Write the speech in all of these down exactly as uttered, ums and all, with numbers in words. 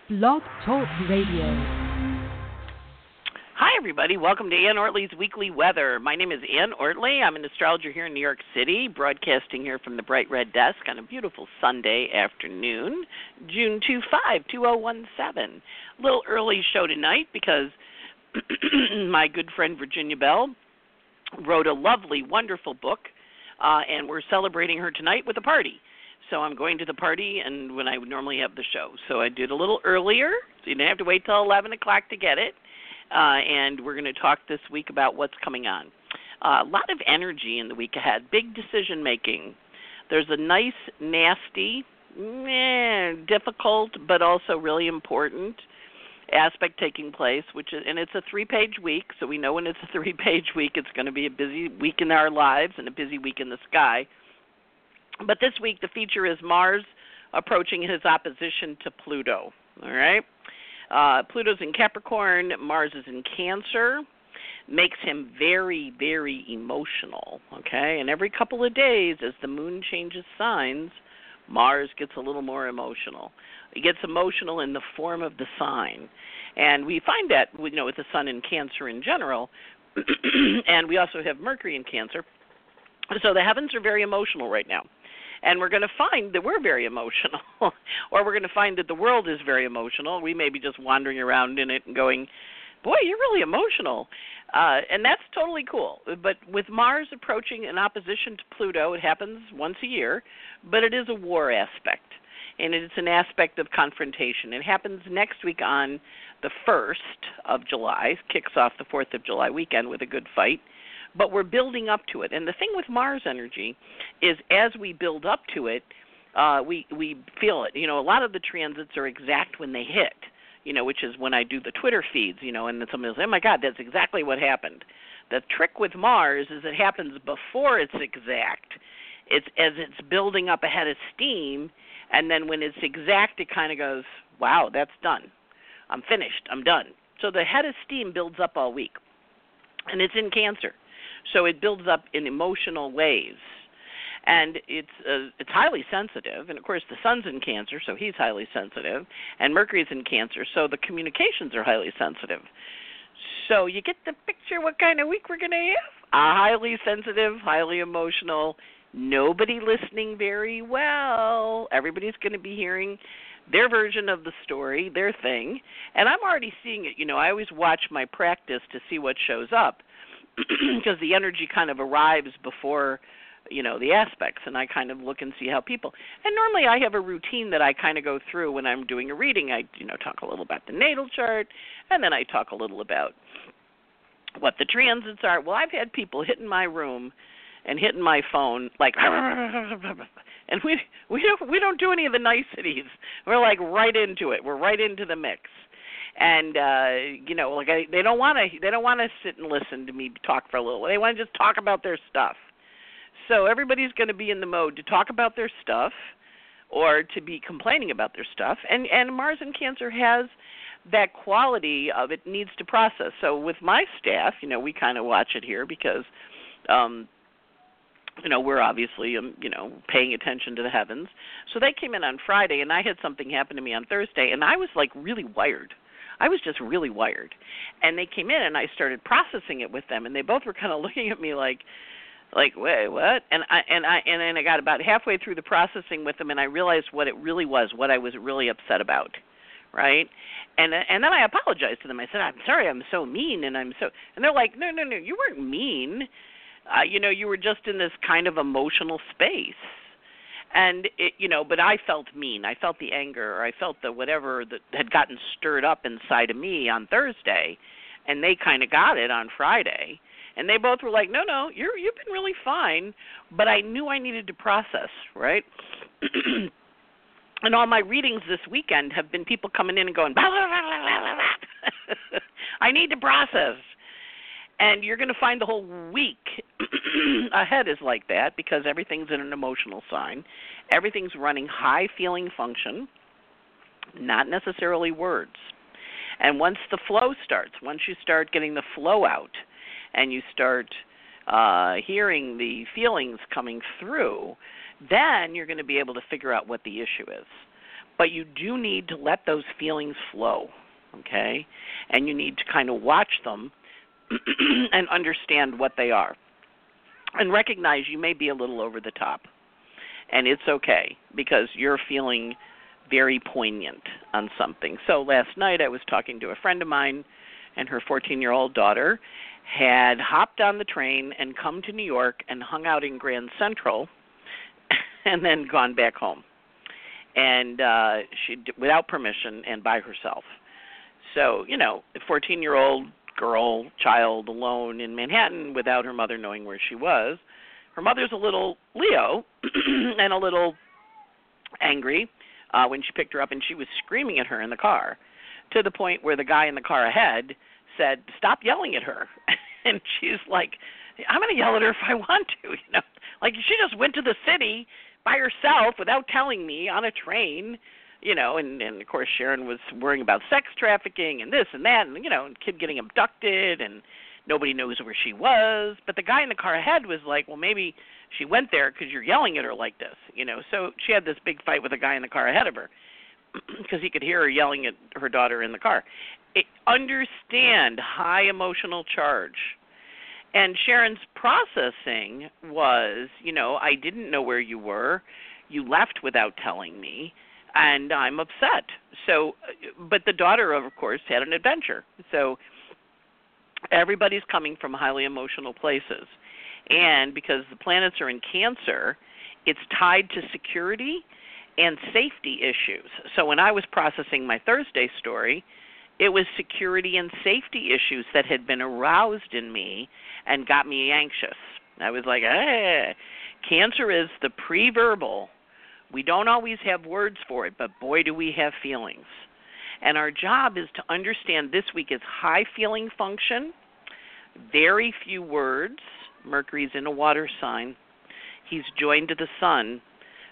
Blog Talk Radio. Hi, everybody. Welcome to Ann Ortley's Weekly Weather. My name is Ann Ortley. I'm an astrologer here in New York City, broadcasting here from the Bright Red Desk on a beautiful Sunday afternoon, June twenty-fifth, two thousand seventeen. A little early show tonight because my good friend Virginia Bell wrote a lovely, wonderful book, uh, and we're celebrating her tonight with a party. So I'm going to the party and when I would normally have the show. So I did a little earlier, so you didn't have to wait till eleven o'clock to get it. Uh, and we're going to talk this week about what's coming on. Uh, a lot of energy in the week ahead, big decision making. There's a nice, nasty, meh, difficult, but also really important aspect taking place, which is, and it's a three-page week, so we know when it's a three-page week, it's going to be a busy week in our lives and a busy week in the sky. But this week, the feature is Mars approaching his opposition to Pluto, all right? Uh, Pluto's in Capricorn, Mars is in Cancer, makes him very, very emotional, okay? And every couple of days, as the moon changes signs, Mars gets a little more emotional. He gets emotional in the form of the sign. And we find that, you know, with the sun in Cancer in general, and we also have Mercury in Cancer. So the heavens are very emotional right now. And we're going to find that we're very emotional, or we're going to find that the world is very emotional. We may be just wandering around in it and going, boy, you're really emotional. Uh, and that's totally cool. But with Mars approaching in opposition to Pluto, it happens once a year, but it is a war aspect. And it's an aspect of confrontation. It happens next week on the first of July, kicks off the fourth of July weekend with a good fight. But we're building up to it. And the thing with Mars energy is as we build up to it, uh, we, we feel it. You know, a lot of the transits are exact when they hit, you know, which is when I do the Twitter feeds, you know, and then somebody will say, oh, my God, that's exactly what happened. The trick with Mars is it happens before it's exact. It's as it's building up a head of steam, and then when it's exact, it kind of goes, wow, that's done. I'm finished. I'm done. So the head of steam builds up all week, and it's in Cancer. So it builds up in emotional ways, and it's uh, it's highly sensitive. And, of course, the sun's in Cancer, so he's highly sensitive, and Mercury's in Cancer, so the communications are highly sensitive. So you get the picture what kind of week we're going to have? A highly sensitive, highly emotional, nobody listening very well. Everybody's going to be hearing their version of the story, their thing, and I'm already seeing it. You know, I always watch my practice to see what shows up, because the energy kind of arrives before, you know, the aspects, and I kind of look and see how people, and normally I have a routine that I kind of go through when I'm doing a reading. I, you know, talk a little about the natal chart, and then I talk a little about what the transits are. Well, I've had people hitting my room and hitting my phone like, and we we don't we don't do any of the niceties. We're like right into it. We're right into the mix. And uh, you know, like I, they don't want to. They don't want to sit and listen to me talk for a little. They want to just talk about their stuff. So everybody's going to be in the mode to talk about their stuff, or to be complaining about their stuff. And and Mars in Cancer has that quality of it needs to process. So with my staff, you know, we kind of watch it here because, um, you know, we're obviously, um, you know, paying attention to the heavens. So they came in on Friday, and I had something happen to me on Thursday, and I was like really wired. I was just really wired. And they came in, and I started processing it with them, and they both were kind of looking at me like, like, wait, what? And I and I and then I got about halfway through the processing with them, and I realized what it really was, what I was really upset about, right? And and then I apologized to them. I said, I'm sorry, I'm so mean, and I'm so. And they're like, no, no, no, you weren't mean. Uh, you know, you were just in this kind of emotional space. And, it, you know, but I felt mean. I felt the anger, or I felt the whatever that had gotten stirred up inside of me on Thursday, and they kind of got it on Friday. And they both were like, no, no, you're, you've been really fine, but I knew I needed to process, right? And all my readings this weekend have been people coming in and going, blah, blah, blah, blah, blah, blah. I need to process. And you're going to find the whole week ahead is like that because everything's in an emotional sign. Everything's running high feeling function, not necessarily words. And once the flow starts, once you start getting the flow out and you start uh, hearing the feelings coming through, then you're going to be able to figure out what the issue is. But you do need to let those feelings flow, okay? And you need to kind of watch them and understand what they are. And recognize you may be a little over the top. And it's okay because you're feeling very poignant on something. So last night I was talking to a friend of mine, and her fourteen-year-old daughter had hopped on the train and come to New York and hung out in Grand Central and then gone back home. And uh, she without permission and by herself. So, you know, a fourteen-year-old girl, child alone in Manhattan without her mother knowing where she was. Her mother's a little Leo and a little angry uh, when she picked her up, and she was screaming at her in the car to the point where the guy in the car ahead said, "Stop yelling at her." And she's like, "I'm going to yell at her if I want to." You know, like she just went to the city by herself without telling me on a train, you know, and, and of course Sharon was worrying about sex trafficking and this and that, and, you know, and kid getting abducted and nobody knows where she was. But the guy in the car ahead was like, well, maybe she went there because you're yelling at her like this, you know. So she had this big fight with the guy in the car ahead of her because he could hear her yelling at her daughter in the car. It, understand high emotional charge. And Sharon's processing was, you know, I didn't know where you were. You left without telling me, and I'm upset. So, but the daughter, of course, had an adventure. So everybody's coming from highly emotional places. And because the planets are in Cancer, it's tied to security and safety issues. So when I was processing my Thursday story, it was security and safety issues that had been aroused in me and got me anxious. I was like, eh. Cancer is the pre-verbal. We don't always have words for it, but boy, do we have feelings. And our job is to understand this week is high feeling function, very few words. Mercury's in a water sign. He's joined to the sun.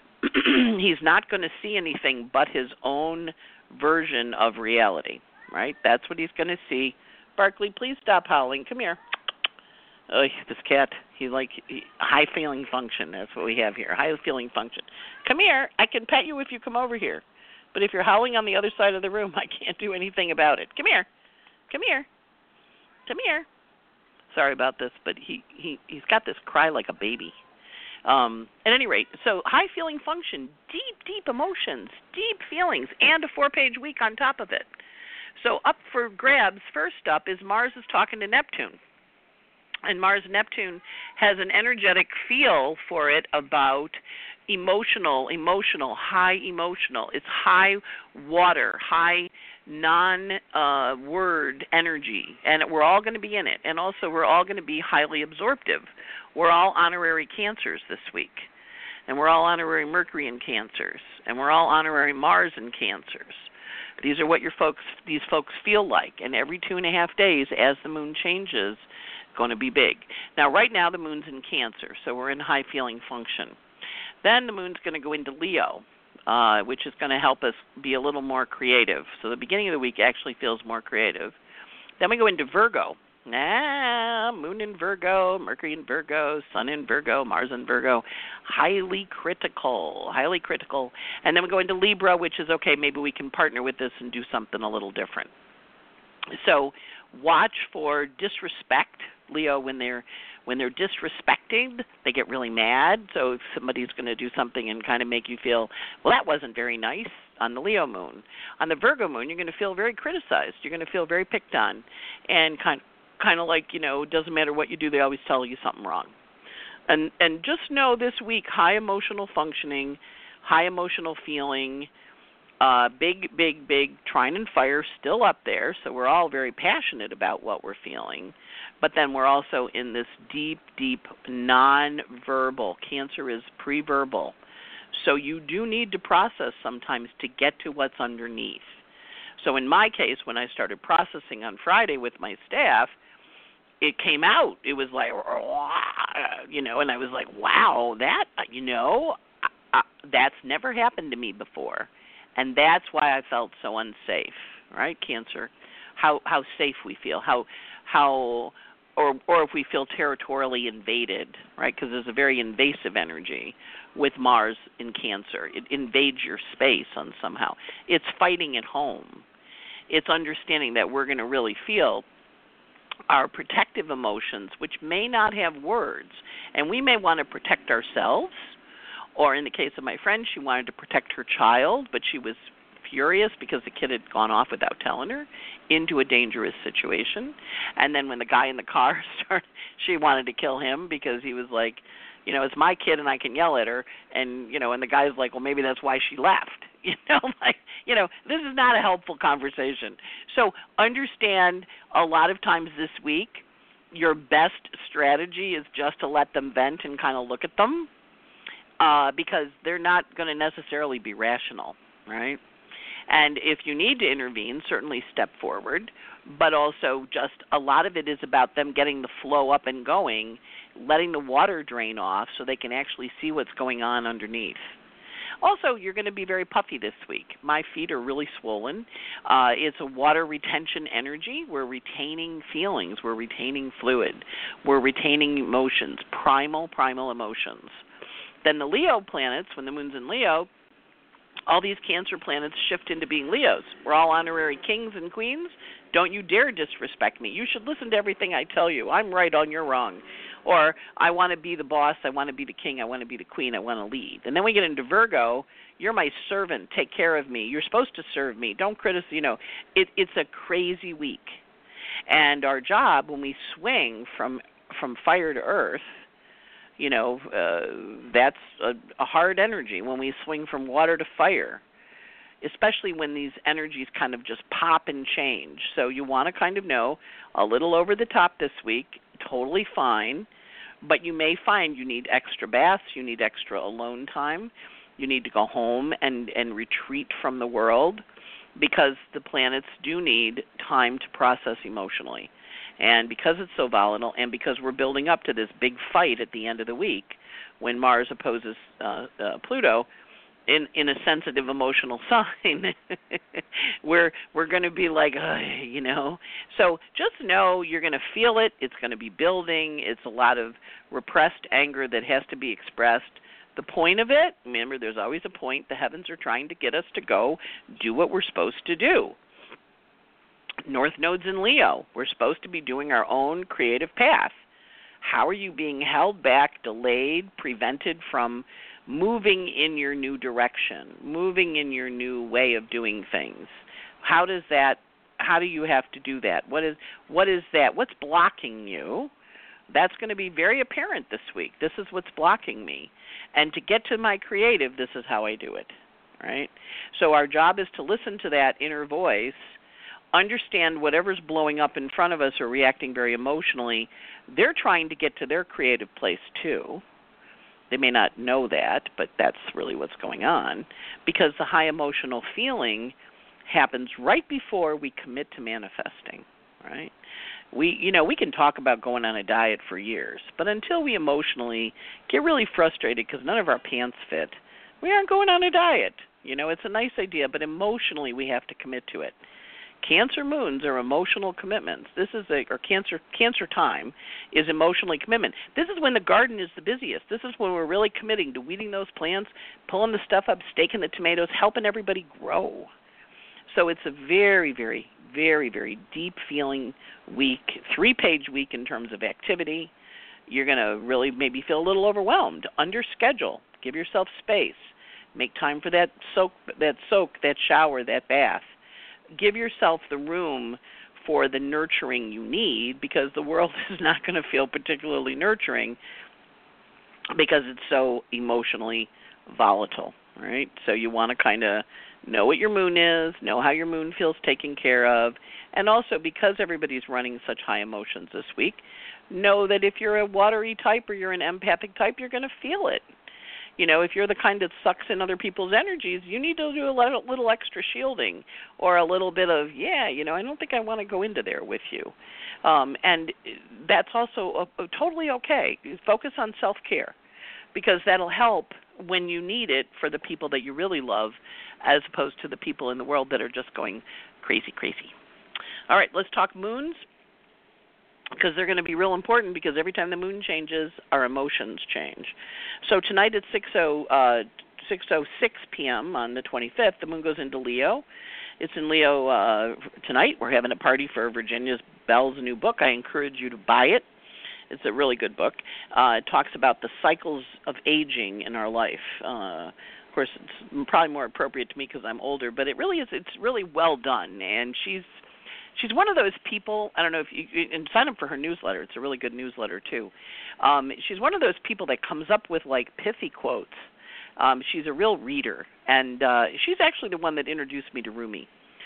He's not going to see anything but his own version of reality. Right? That's what he's going to see. Barkley, please stop howling. Come here. Oh, this cat, he like he, high feeling function. That's what we have here. High feeling function. Come here. I can pet you if you come over here. But if you're howling on the other side of the room, I can't do anything about it. Come here. Come here. Come here. Sorry about this, but he, he, he's got this cry like a baby. Um, at any rate, so high feeling function, deep, deep emotions, deep feelings, and a four-page week on top of it. So up for grabs, first up, is Mars is talking to Neptune. And Mars and Neptune has an energetic feel for it about emotional, emotional, high emotional. It's high water, high non-word uh, energy. And we're all going to be in it. And also we're all going to be highly absorptive. We're all honorary Cancers this week. And we're all honorary Mercury in Cancers. And we're all honorary Mars in Cancers. These are what your folks, these folks feel like. And every two and a half days, as the moon changes, going to be big. Now, right now, the moon's in Cancer, so we're in high feeling function. Then the moon's going to go into Leo, uh, which is going to help us be a little more creative. So the beginning of the week actually feels more creative. Then we go into Virgo. Ah, moon in Virgo, Mercury in Virgo, sun in Virgo, Mars in Virgo, highly critical, highly critical. And then we go into Libra, which is, okay, maybe we can partner with this and do something a little different. So watch for disrespect, Leo, when they're when they're disrespected, they get really mad. So if somebody's going to do something and kind of make you feel, well, that wasn't very nice on the Leo moon. On the Virgo moon, you're going to feel very criticized. You're going to feel very picked on and kind of kind of like, you know, it doesn't matter what you do, they always tell you something wrong. And and just know this week, high emotional functioning, high emotional feeling, uh, big, big, big trine and fire still up there, so we're all very passionate about what we're feeling. But then we're also in this deep, deep non-verbal. Cancer is pre-verbal. So you do need to process sometimes to get to what's underneath. So in my case, when I started processing on Friday with my staff, it came out. It was like, you know, and I was like, wow, that, you know, I, I, that's never happened to me before. And that's why I felt so unsafe, right, Cancer? How how safe we feel, how how or or if we feel territorially invaded, right? Because there's a very invasive energy with Mars in Cancer. It invades your space on somehow. It's fighting at home. It's understanding that we're going to really feel our protective emotions, which may not have words. And we may want to protect ourselves, or in the case of my friend, she wanted to protect her child, but she was furious because the kid had gone off without telling her into a dangerous situation. And then when the guy in the car started, she wanted to kill him because he was like, you know, it's my kid and I can yell at her. And, you know, and the guy's like, well, maybe that's why she left. You know, like, you know, this is not a helpful conversation. So understand a lot of times this week, your best strategy is just to let them vent and kind of look at them uh, because they're not going to necessarily be rational, right? And if you need to intervene, certainly step forward, but also just a lot of it is about them getting the flow up and going, letting the water drain off so they can actually see what's going on underneath. Also, you're going to be very puffy this week. My feet are really swollen. Uh, it's a water retention energy. We're retaining feelings. We're retaining fluid. We're retaining emotions, primal, primal emotions. Then the Leo planets, when the moon's in Leo, all these Cancer planets shift into being Leos. We're all honorary kings and queens. Don't you dare disrespect me. You should listen to everything I tell you. I'm right on, you're wrong. Or I want to be the boss, I want to be the king, I want to be the queen, I want to lead. And then we get into Virgo, you're my servant, take care of me. You're supposed to serve me. Don't criticize, you know. It, it's a crazy week. And our job when we swing from from fire to earth, you know, uh, that's a, a hard energy when we swing from water to fire, especially when these energies kind of just pop and change. So you want to kind of know a little over the top this week, totally fine, but you may find you need extra baths, you need extra alone time, you need to go home and, and retreat from the world because the planets do need time to process emotionally. And because it's so volatile and because we're building up to this big fight at the end of the week when Mars opposes uh, uh, Pluto, in in a sensitive emotional sign, we're we're going to be like, you know. So just know you're going to feel it. It's going to be building. It's a lot of repressed anger that has to be expressed. The point of it, remember, there's always a point. The heavens are trying to get us to go do what we're supposed to do. North Node's in Leo. We're supposed to be doing our own creative path. How are you being held back, delayed, prevented from moving in your new direction, moving in your new way of doing things? How does that, how do you have to do that? What is, what is that? What's blocking you? That's going to be very apparent this week. This is what's blocking me. And to get to my creative, this is how I do it, right? So our job is to listen to that inner voice, understand whatever's blowing up in front of us or reacting very emotionally, they're trying to get to their creative place too. They may not know that, but that's really what's going on because the high emotional feeling happens right before we commit to manifesting, right? We, you know, we can talk about going on a diet for years, but until we emotionally get really frustrated because none of our pants fit, we aren't going on a diet. You know, it's a nice idea, but emotionally we have to commit to it. Cancer moons are emotional commitments. This is a, or Cancer Cancer time is emotionally commitment. This is when the garden is the busiest. This is when we're really committing to weeding those plants, pulling the stuff up, staking the tomatoes, helping everybody grow. So it's a very, very, very, very deep feeling week, three-page week in terms of activity. You're going to really maybe feel a little overwhelmed. Under schedule. Give yourself space. Make time for that soak, that soak, that shower, that bath. Give yourself the room for the nurturing you need because the world is not going to feel particularly nurturing because it's so emotionally volatile, right? So you want to kind of know what your moon is, know how your moon feels taken care of, and also because everybody's running such high emotions this week, know that if you're a watery type or you're an empathic type, you're going to feel it. You know, if you're the kind that sucks in other people's energies, you need to do a little, little extra shielding or a little bit of, yeah, you know, I don't think I want to go into there with you. Um, and that's also a, a totally okay. Focus on self-care because that'll help when you need it for the people that you really love as opposed to the people in the world that are just going crazy, crazy. All right, let's talk moons. because they're going to be real important, because every time the moon changes, our emotions change. So tonight at six oh six p.m. on the twenty-fifth, the moon goes into Leo. It's in Leo uh, tonight. We're having a party for Virginia Bell's new book. I encourage you to buy it. It's a really good book. Uh, it talks about the cycles of aging in our life. Uh, of course, it's probably more appropriate to me because I'm older, but it really is. It's really well done, and she's she's one of those people. I don't know if you and sign up for her newsletter. It's a really good newsletter too. Um, she's one of those people that comes up with like pithy quotes. Um, she's a real reader, and uh, she's actually the one that introduced me to Rumi,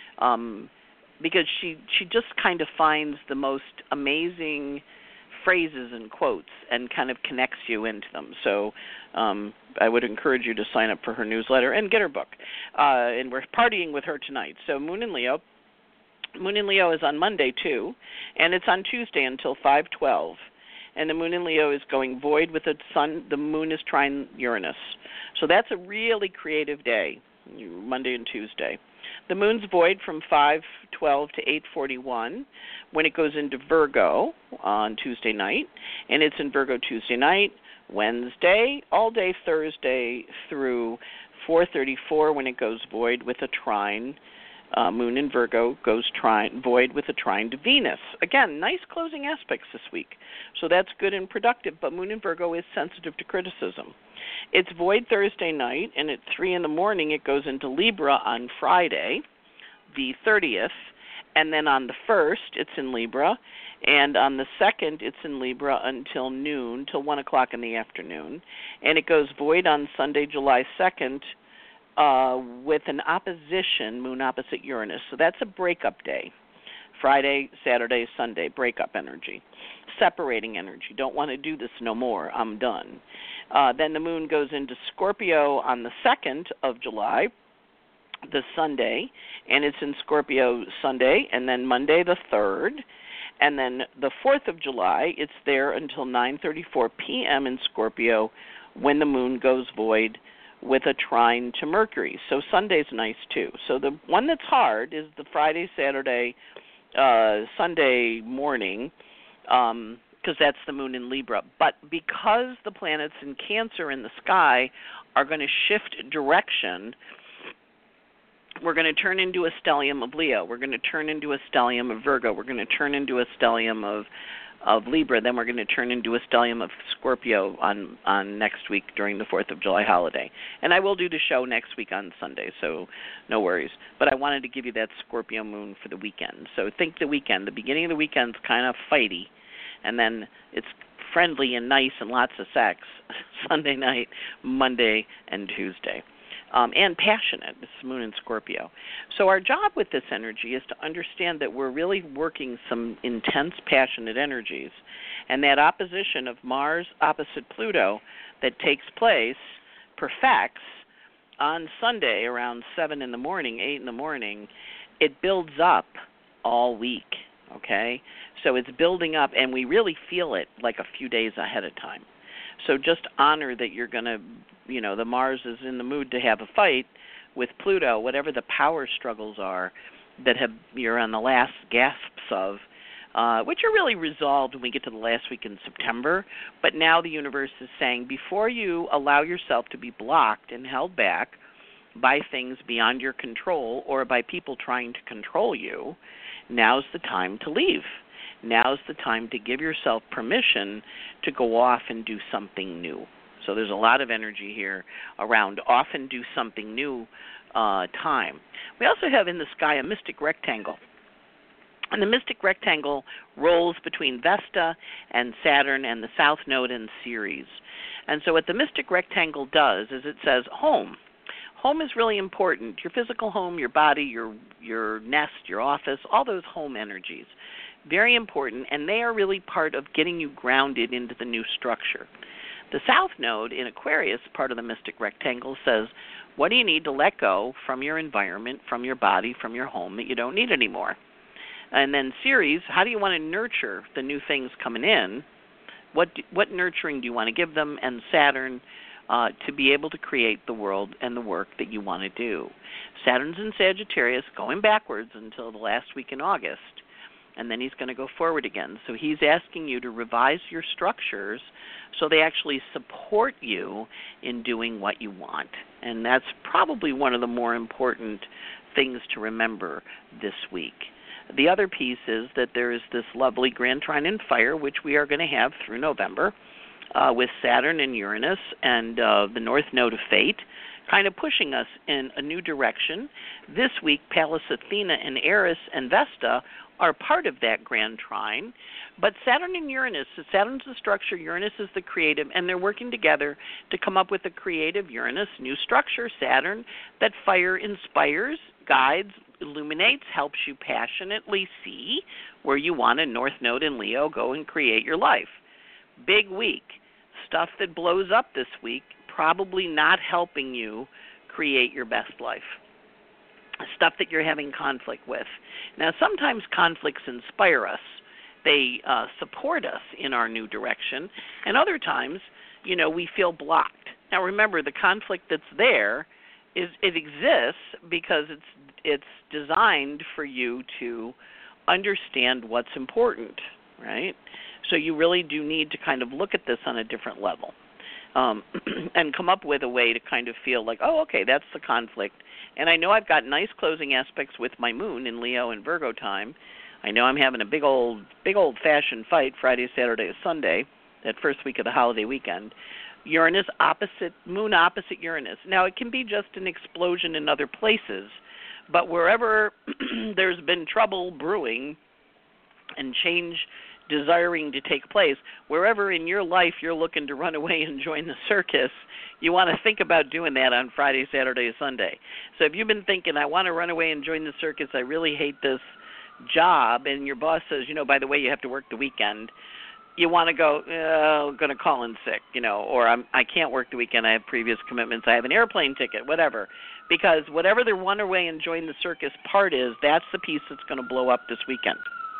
um, because she she just kind of finds the most amazing phrases and quotes and kind of connects you into them. So um, I would encourage you to sign up for her newsletter and get her book. Uh, and we're partying with her tonight. So Moon in Leo. Moon in Leo is on Monday too, and it's on Tuesday until five twelve. And the Moon in Leo is going void with the sun. The Moon is trine Uranus. So that's a really creative day, Monday and Tuesday. The Moon's void from five twelve to eight forty-one when it goes into Virgo on Tuesday night. And it's in Virgo Tuesday night, Wednesday, all day Thursday through four thirty-four when it goes void with a trine. Uh, Moon in Virgo goes trine, void with a trine to Venus. Again, nice closing aspects this week. So that's good and productive, but Moon in Virgo is sensitive to criticism. It's void Thursday night, and at three in the morning it goes into Libra on Friday, the thirtieth, and then on the first it's in Libra, and on the second it's in Libra until noon, till one o'clock in the afternoon, and it goes void on Sunday, July second, uh, with an opposition, Moon opposite Uranus. So that's a breakup day. Friday, Saturday, Sunday, breakup energy, separating energy. Don't want to do this no more. I'm done. Uh, then the Moon goes into Scorpio on the second of July, the Sunday, and it's in Scorpio Sunday, and then Monday the third, and then the fourth of July, it's there until nine thirty-four p.m. in Scorpio when the Moon goes void with a trine to Mercury. So Sunday's nice too. So the one that's hard is the Friday, Saturday, uh, Sunday morning, um, because that's the Moon in Libra. But because the planets in Cancer in the sky are going to shift direction, we're going to turn into a stellium of Leo. We're going to turn into a stellium of Virgo. We're going to turn into a stellium of of Libra. Then we're going to turn into a stellium of Scorpio on, on next week during the fourth of July holiday. And I will do the show next week on Sunday, so no worries. But I wanted to give you that Scorpio moon for the weekend. So think the weekend. The beginning of the weekend's kind of fighty, and then it's friendly and nice and lots of sex Sunday night, Monday, and Tuesday. Um, and passionate. It's Moon in Scorpio. So our job with this energy is to understand that we're really working some intense, passionate energies. And that opposition of Mars opposite Pluto that takes place perfects on Sunday around seven in the morning, eight in the morning. It builds up all week, okay? So it's building up, and we really feel it like a few days ahead of time. So just honor that you're going to, you know, the Mars is in the mood to have a fight with Pluto, whatever the power struggles are that have you're on the last gasps of, uh, which are really resolved when we get to the last week in September. But now the universe is saying, before you allow yourself to be blocked and held back by things beyond your control or by people trying to control you, now's the time to leave. Now's the time to give yourself permission to go off and do something new. So there's a lot of energy here around off and do something new uh, time. We also have in the sky a mystic rectangle. And the mystic rectangle rolls between Vesta and Saturn and the South Node and Ceres. And so what the mystic rectangle does is it says home. Home is really important. Your physical home, your body, your your nest, your office, all those home energies. Very important, and they are really part of getting you grounded into the new structure. The South Node in Aquarius, part of the mystic rectangle, says, what do you need to let go from your environment, from your body, from your home that you don't need anymore? And then Ceres, how do you want to nurture the new things coming in? What do, what nurturing do you want to give them? And Saturn, uh, to be able to create the world and the work that you want to do. Saturn's in Sagittarius, going backwards until the last week in August. and then he's going to go forward again. So he's asking you to revise your structures so they actually support you in doing what you want. And that's probably one of the more important things to remember this week. The other piece is that there is this lovely Grand Trine in Fire, which we are going to have through November, uh, with Saturn and Uranus and uh, the North Node of Fate, kind of pushing us in a new direction. This week, Pallas Athena and Eris and Vesta are part of that Grand Trine. But Saturn and Uranus, Saturn's the structure, Uranus is the creative, and they're working together to come up with a creative Uranus, new structure, Saturn, that fire inspires, guides, illuminates, helps you passionately see where you want a North Node in Leo, go and create your life. Big week. Stuff that blows up this week, probably not helping you create your best life. Stuff that you're having conflict with. Now, sometimes conflicts inspire us. They uh, support us in our new direction. And other times, you know, we feel blocked. Now, remember, the conflict that's there is it exists because it's it's designed for you to understand what's important, right? So you really do need to kind of look at this on a different level. Um, and come up with a way to kind of feel like, oh, okay, that's the conflict. And I know I've got nice closing aspects with my moon in Leo and Virgo time. I know I'm having a big old, big old-fashioned fight Friday, Saturday, Sunday, that first week of the holiday weekend. Uranus opposite, moon opposite Uranus. Now, it can be just an explosion in other places, but wherever there's been trouble brewing and change desiring to take place, wherever in your life you're looking to run away and join the circus, you want to think about doing that on Friday, Saturday, Sunday. So if you've been thinking, I want to run away and join the circus, I really hate this job, and your boss says, you know, by the way, you have to work the weekend, you want to go, uh, I'm going to call in sick, you know, or I'm, I can't work the weekend, I have previous commitments, I have an airplane ticket, whatever. Because whatever the run away and join the circus part is, that's the piece that's going to blow up this weekend.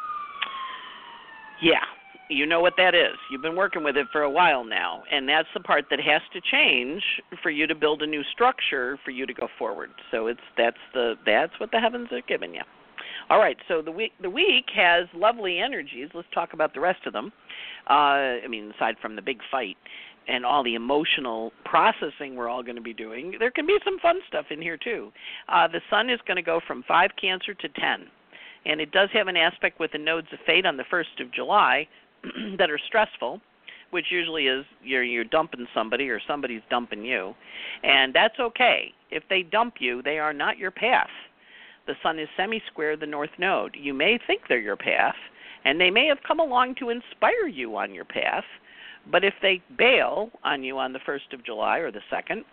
Yeah, you know what that is. You've been working with it for a while now, and that's the part that has to change for you to build a new structure for you to go forward. So it's that's the that's what the heavens are giving you. All right, so the week the week has lovely energies. Let's talk about the rest of them. Uh, I mean, aside from the big fight and all the emotional processing we're all going to be doing, there can be some fun stuff in here too. Uh, the sun is going to go from five Cancer to ten. And it does have an aspect with the nodes of fate on the first of July that are stressful, which usually is you're, you're dumping somebody or somebody's dumping you. And that's okay. If they dump you, they are not your path. The sun is semi-square the north node. You may think they're your path, and they may have come along to inspire you on your path, but if they bail on you on the first of July or the second,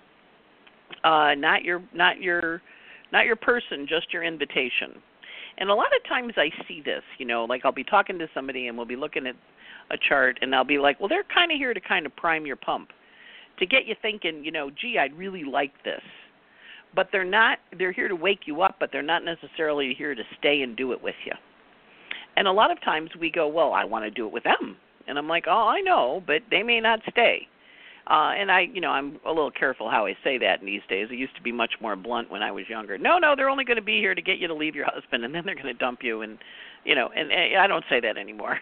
uh, not your not your not your person, just your invitation. And a lot of times I see this, you know, like I'll be talking to somebody and we'll be looking at a chart and I'll be like, well, they're kind of here to kind of prime your pump, to get you thinking, you know, gee, I'd really like this. But they're not, they're here to wake you up, but they're not necessarily here to stay and do it with you. And a lot of times we go, well, I want to do it with them. And I'm like, oh, I know, but they may not stay. Uh, and I, you know, I'm a little careful how I say that in these days. It used to be much more blunt when I was younger. No, no, they're only going to be here to get you to leave your husband, and then they're going to dump you. And, you know, and, and I don't say that anymore.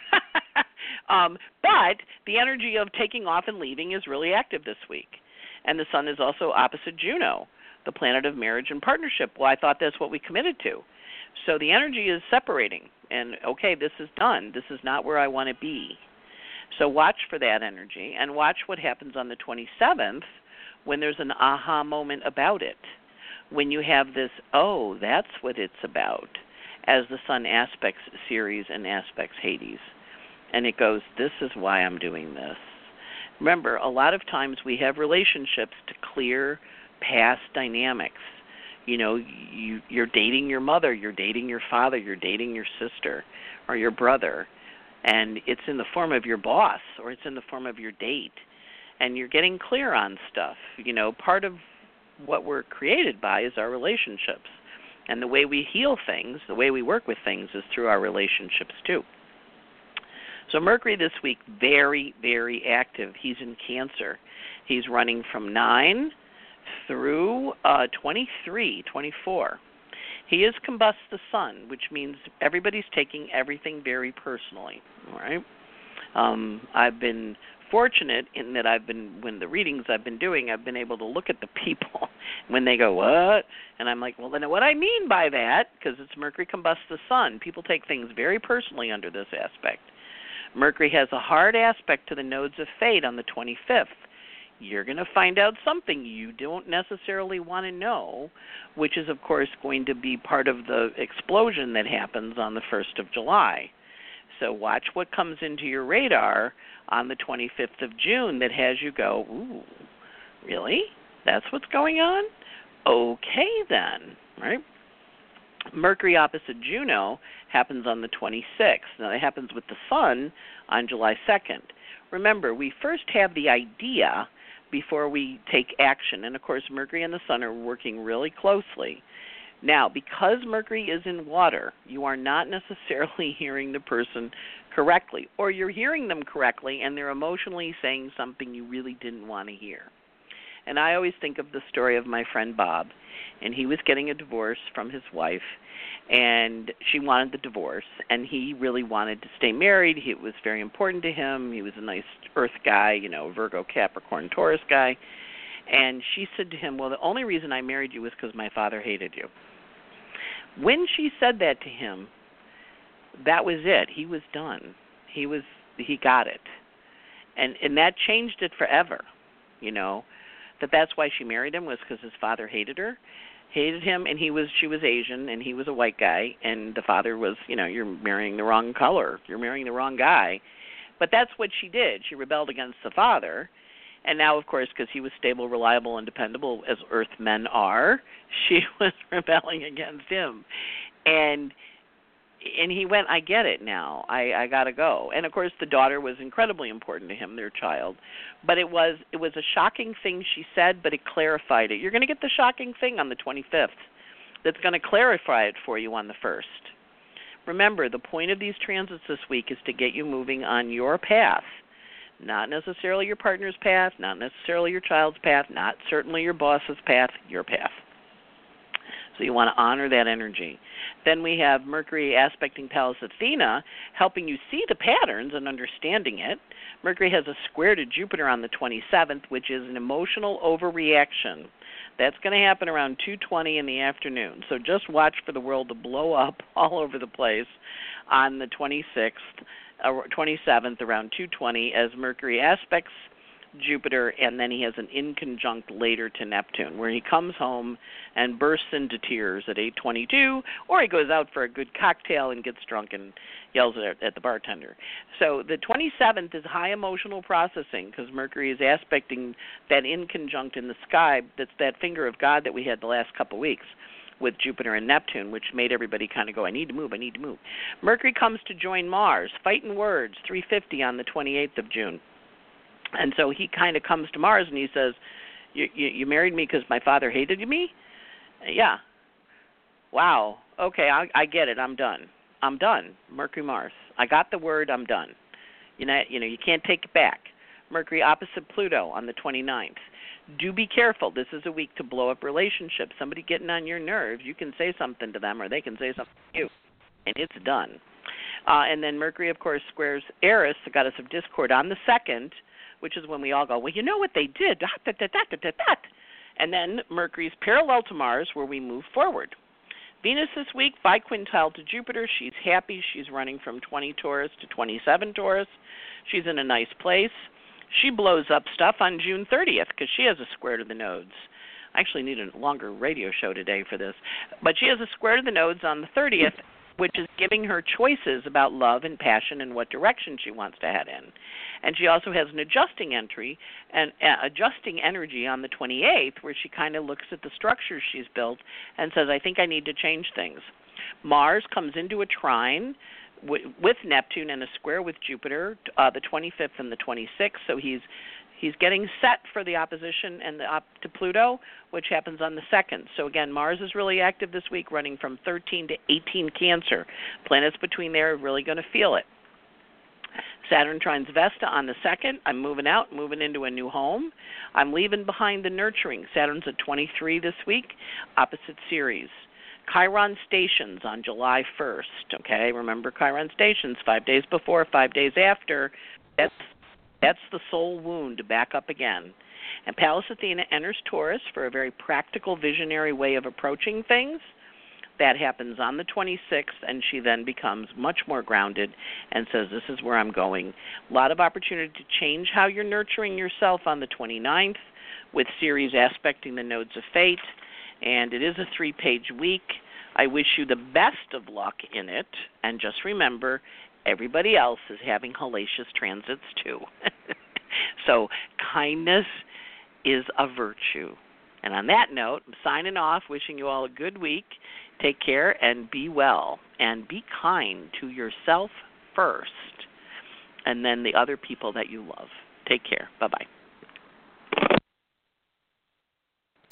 um, but the energy of taking off and leaving is really active this week. And the sun is also opposite Juno, the planet of marriage and partnership. Well, I thought that's what we committed to. So the energy is separating. And, okay, this is done. This is not where I want to be. So watch for that energy and watch what happens on the twenty-seventh when there's an aha moment about it. When you have this, oh, that's what it's about, as the sun aspects Ceres and aspects Hades. And it goes, this is why I'm doing this. Remember, a lot of times we have relationships to clear past dynamics. You know, you, you're dating your mother, you're dating your father, you're dating your sister or your brother. And it's in the form of your boss or it's in the form of your date. And you're getting clear on stuff. You know, part of what we're created by is our relationships. And the way we heal things, the way we work with things is through our relationships too. So Mercury this week, very, very active. He's in Cancer. He's running from nine through uh, twenty-three, twenty-four. He is combust the sun, which means everybody's taking everything very personally, all right? Um, I've been fortunate in that I've been, when the readings I've been doing, I've been able to look at the people when they go, what? And I'm like, well, then what I mean by that, because it's Mercury combusts the sun, people take things very personally under this aspect. Mercury has a hard aspect to the nodes of fate on the twenty-fifth. You're going to find out something you don't necessarily want to know, which is, of course, going to be part of the explosion that happens on the first of July. So watch what comes into your radar on the twenty-fifth of June that has you go, ooh, really? That's what's going on? Okay, then, right? Mercury opposite Juno happens on the twenty-sixth. Now, that happens with the sun on July second. Remember, we first have the idea before we take action. And, of course, Mercury and the sun are working really closely. Now, because Mercury is in water, you are not necessarily hearing the person correctly, or you're hearing them correctly and they're emotionally saying something you really didn't want to hear. And I always think of the story of my friend Bob, and he was getting a divorce from his wife, and she wanted the divorce, and he really wanted to stay married. He, it was very important to him. He was a nice earth guy, you know, Virgo, Capricorn, Taurus guy. And she said to him, well, the only reason I married you was because my father hated you. When she said that to him, that was it. He was done. He was he got it. And and that changed it forever, you know, that that's why she married him was because his father hated her, hated him, and he was she was Asian, and he was a white guy, and the father was, you know, you're marrying the wrong color. You're marrying the wrong guy. But that's what she did. She rebelled against the father. And now, of course, because he was stable, reliable, and dependable, as Earth men are, she was rebelling against him. And and he went, I get it now. I, I got to go. And, of course, the daughter was incredibly important to him, their child. But it was it was a shocking thing she said, but it clarified it. You're going to get the shocking thing on the twenty-fifth that's going to clarify it for you on the first. Remember, the point of these transits this week is to get you moving on your path. Not necessarily your partner's path, not necessarily your child's path, not certainly your boss's path, your path. So you want to honor that energy. Then we have Mercury aspecting Pallas Athena, helping you see the patterns and understanding it. Mercury has a square to Jupiter on the twenty-seventh, which is an emotional overreaction. That's going to happen around two twenty in the afternoon. So just watch for the world to blow up all over the place on the twenty-sixth. Uh, twenty-seventh around two twenty as Mercury aspects Jupiter, and then he has an inconjunct later to Neptune, where he comes home and bursts into tears at eight twenty-two, or he goes out for a good cocktail and gets drunk and yells at, at the bartender. So the twenty-seventh is high emotional processing because Mercury is aspecting that inconjunct in the sky. That's that finger of God that we had the last couple of weeks with Jupiter and Neptune, which made everybody kind of go, I need to move, I need to move. Mercury comes to join Mars, fighting words, three fifty on the twenty-eighth of June. And so he kind of comes to Mars and he says, you, you, you married me because my father hated me? Yeah. Wow. Okay, I, I get it. I'm done. I'm done. Mercury, Mars. I got the word. I'm done. You know, you know, you can't take it back. Mercury opposite Pluto on the twenty-ninth. Do be careful. This is a week to blow up relationships. Somebody getting on your nerves, you can say something to them or they can say something to you, and it's done. Uh, and then Mercury, of course, squares Eris, the goddess of discord, on the second, which is when we all go, well, you know what they did. Dot, dot, dot, dot, dot, dot. And then Mercury's parallel to Mars, where we move forward. Venus this week, biquintile to Jupiter. She's happy. She's running from twenty Taurus to twenty-seven Taurus. She's in a nice place. She blows up stuff on June thirtieth because she has a square to the nodes. I actually need a longer radio show today for this. But she has a square to the nodes on the thirtieth, which is giving her choices about love and passion and what direction she wants to head in. And she also has an adjusting entry and uh, adjusting energy on the twenty-eighth, where she kind of looks at the structures she's built and says, I think I need to change things. Mars comes into a trine w- with Neptune and a square with Jupiter, uh, the twenty-fifth and the twenty-sixth. So he's he's getting set for the opposition and the op to Pluto, which happens on the second. So again, Mars is really active this week, running from thirteen to eighteen Cancer. Planets between there are really going to feel it. Saturn trines Vesta on the second. I'm moving out, moving into a new home. I'm leaving behind the nurturing. Saturn's at twenty-three this week, opposite Ceres. Chiron stations on July first, okay? Remember Chiron stations, five days before, five days after. That's, that's the soul wound back up again. And Pallas Athena enters Taurus for a very practical, visionary way of approaching things. That happens on the twenty-sixth, and she then becomes much more grounded and says, this is where I'm going. A lot of opportunity to change how you're nurturing yourself on the twenty-ninth with Ceres aspecting the nodes of fate, and it is a three-page week. I wish you the best of luck in it, and just remember, everybody else is having hellacious transits too. So kindness is a virtue. And on that note, I'm signing off, wishing you all a good week. Take care and be well. And be kind to yourself first, and then the other people that you love. Take care. Bye-bye.